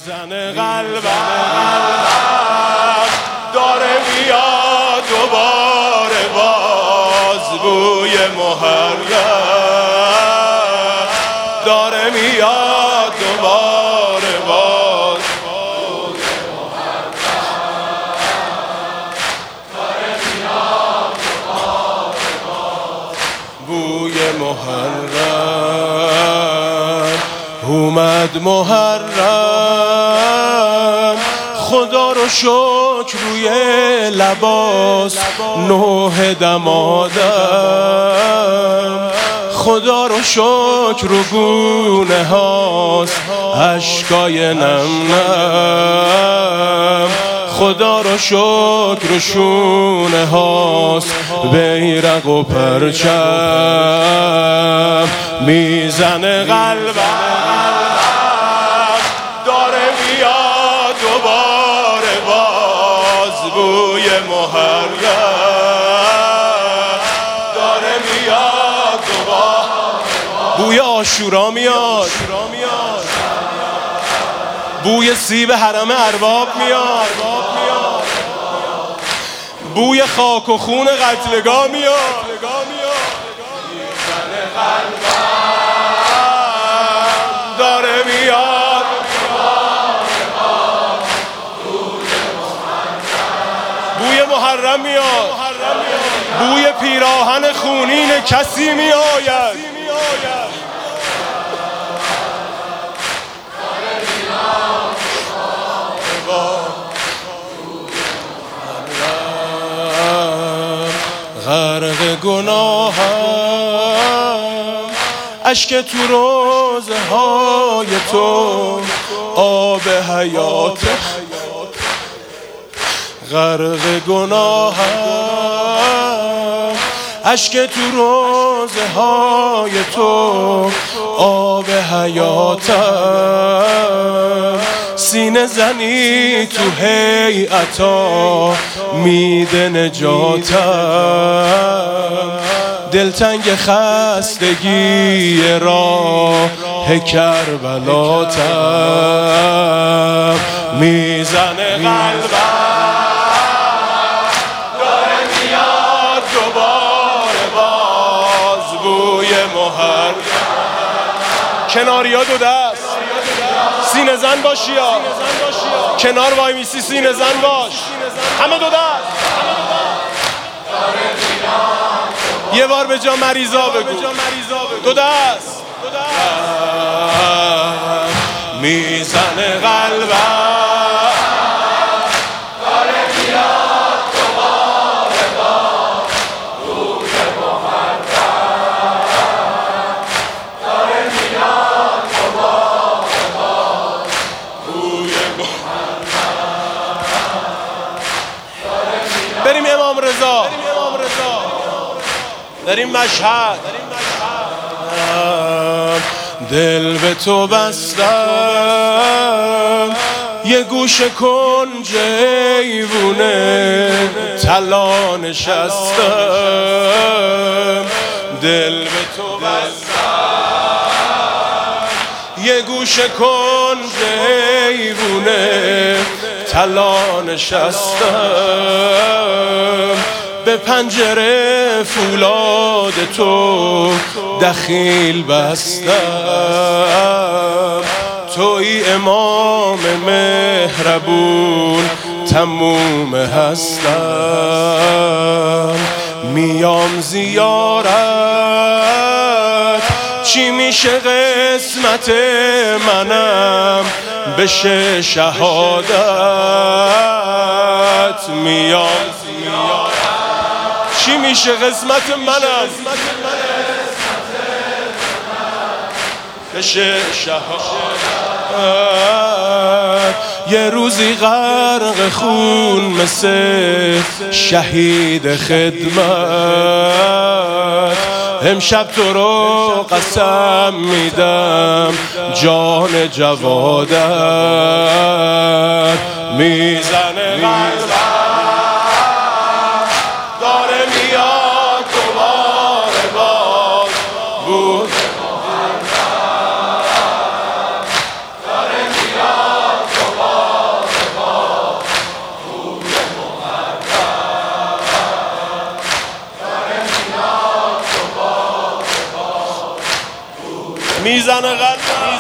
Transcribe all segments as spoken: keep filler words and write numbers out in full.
میزنه قلبم داره میاد دوباره باز بوی محرم داره میاد دوباره باز بوی محرم داره میاد دوباره باز بوی محرم اومد محرم خدا رو شکر روی لباس نوح دمادم خدا رو شکر رو گونه هاست اشکای نم نم خدا رو شکر رو شونه هاست بیرق و پرچم میزنه قلبم داره میاد دوباره باز بوی محرم داره میاد دوباره بوی عاشورا میاد بوی سیب حرم ارباب میاد بوی خاک و خون قتلگاه میاد میزنه قلبم داره میاد بوی محرم میاد بوی پیراهن خونین کسی میآید غرق گناهم اشک تو روزه های تو آب حیات غرق گناهم اشک تو روزه های تو آب حیاتم سینه زنی تو هیئتا میده نجاتم دلتنگ خستگی راه کربلاتم میزنه قلبم داره میاد دوباره باز بوی محرم کناریا دو دست سینه زن باشی یا کنار وای میسی سینه زن باش همه دو دست یه بار به جا مریضا بگو دو دست میزنه قلبم داره میاد دوباره باز بوی محرم داره میاد دوباره باز بوی محرم بریم امام رضا بریم مشهد دل به تو بستم یه گوشه کنج ایوونه طلا نشستم دل به تو بستم یه گوشه کنج ایوونه طلا نشستم به پنجره فولاد تو دخیل بستم توی امام مهربون تموم هستم میام زیارت چی میشه قسمت منم بشه شهادت میام زیارت چی میشه قسمت منم بشه شهادت یه روزی غرق خون مثل شهید خدمت امشب تو رو قسم میدم جان جوادت میزنه قلبم داره میاد دوباره باز بود میزنه قلبم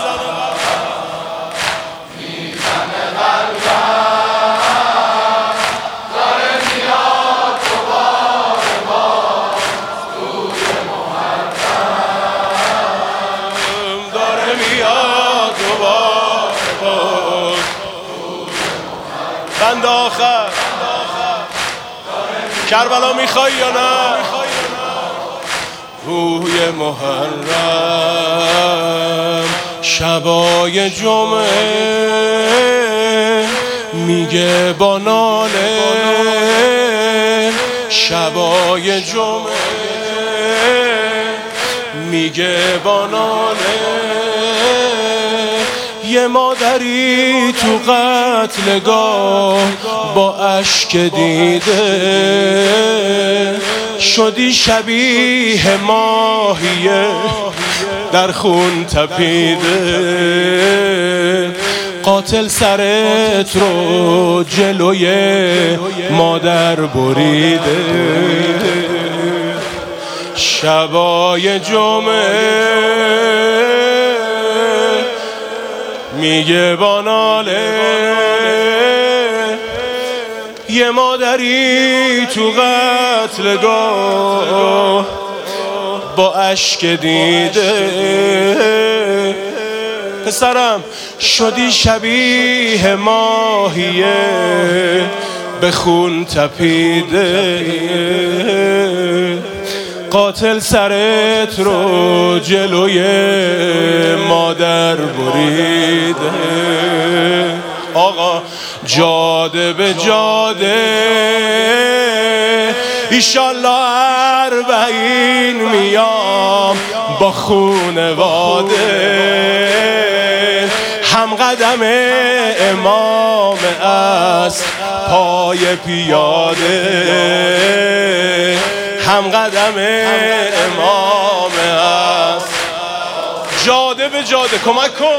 بند آخر کربلا میخوای یا نه؟ روی محرم شبای جمعه میگه با ناله، شبای جمعه میگه با ناله، یه مادری تو قتلگاه با اشک دیده شدی شبیه ماهیه در خون تپیده، قاتل سرت رو جلوی مادر بریده، شبای جمعه میگه با ناله، یه مادری تو قتلگاه با اشک دیده، پسرم شدی شبیه ماهیه به خون تپیده، قاتل سرت رو جلوی مادر بریده. آقا جاده به جاده ایشالله اربعین میام با خونواده، هم قدم امام است پای پیاده، هم قدم امام است. جاده به جاده کمک کن،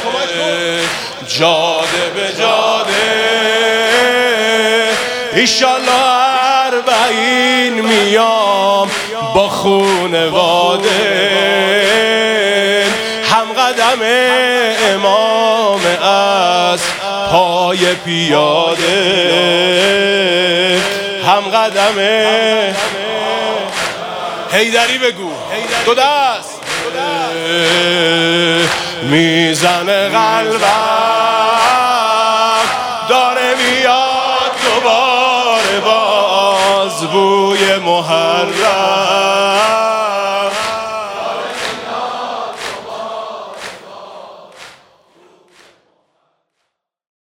جاده به جاده ایشالله اربعین میام با خونواده، هم قدم امام است پای پیاده، هم قدم حیدری بگو دو دست میزنه قلبم داره میاد دوباره باز بوی محرم